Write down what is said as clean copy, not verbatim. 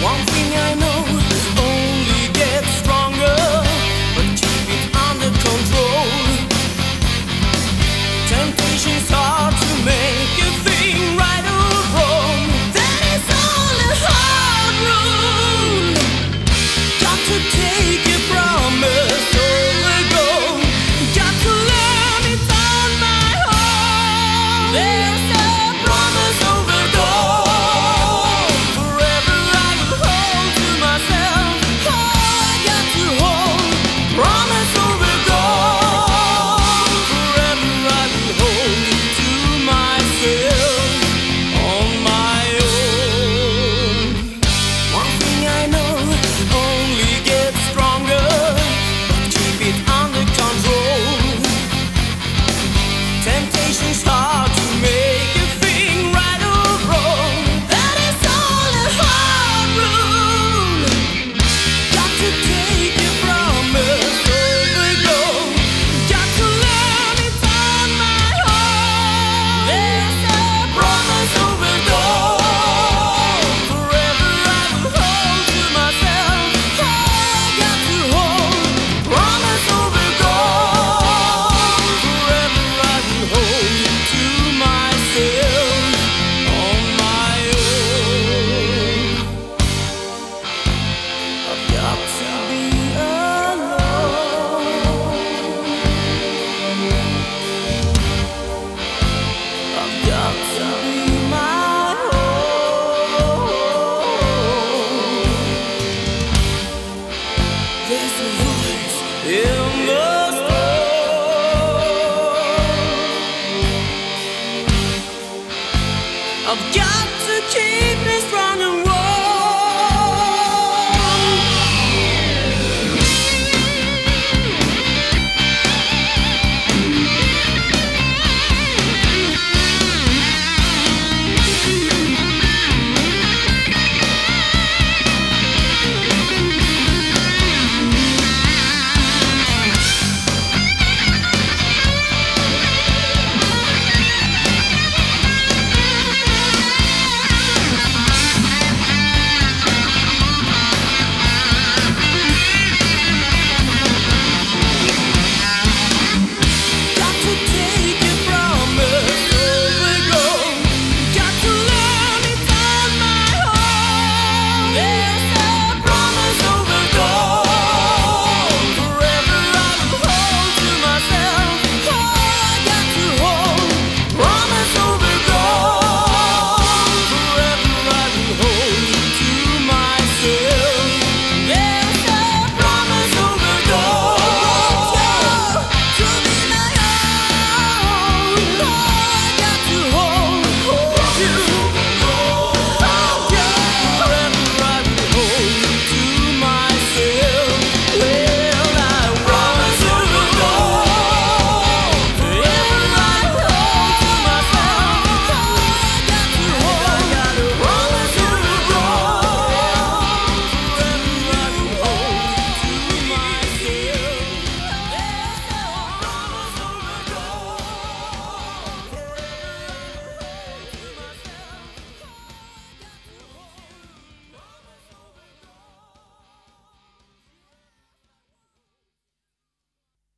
One thing I know, only get stronger, but keep it under control. Temptation's hard to make a thing right or wrong. That is all a hard rule. Got to take a promise or a goal. Got to learn it on my own. There's a promise over goal. Forever I will hold to myself. Oh, I got to hold. Promise over goal. Forever I will hold to myself on my own. One thing I know, only get stronger, but keep it under control. Temptation's hard to make a thing right or wrong. That is all a hard rule. Got to take a promise over goal. Got to learn it on my own. There's a promise over goal. Forever I will hold to myself. Oh, I got to hold. Promise over goal. Forever I will hold to myself on my own. I've got to be alone. I've got to be my own. There's a voice in the storm. I've got